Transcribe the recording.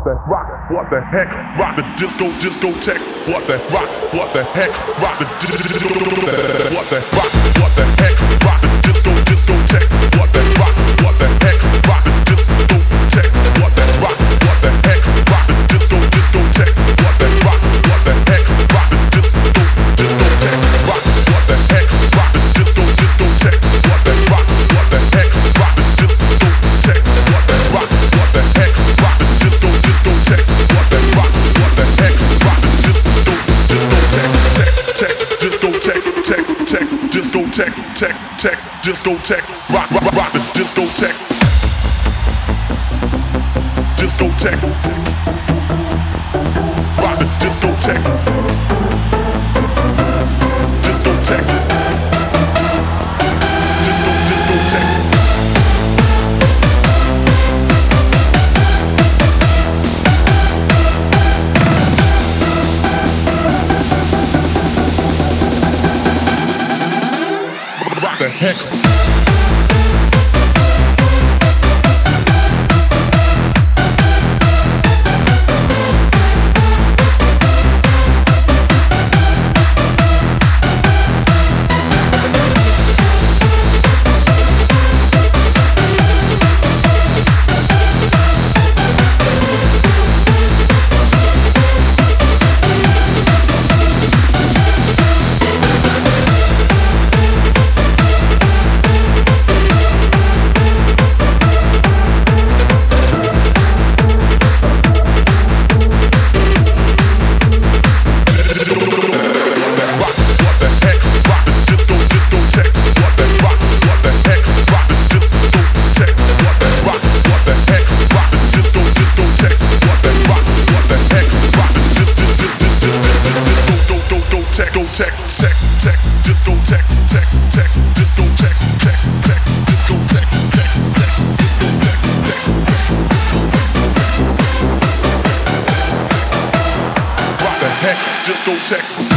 what the heck, rock the discotheque, what the rock, what the heck, rock the discotheque, what the rock, what the heck, rock the discotheque, what the rock, what the heck, rock the discotheque, what the rock, what the heck, rock the discotheque, what the rock, what the heck, rock the discotheque, rock, what the heck, rock the discotheque, what the rock, what the heck, rock the discotheque, what the rock, what the heck, rock the discotheque, what the rock, what the heck, rock the discotheque, discotheque, rock the discotheque, rock the discotheque, discotheque, rock the heck. Discotheque.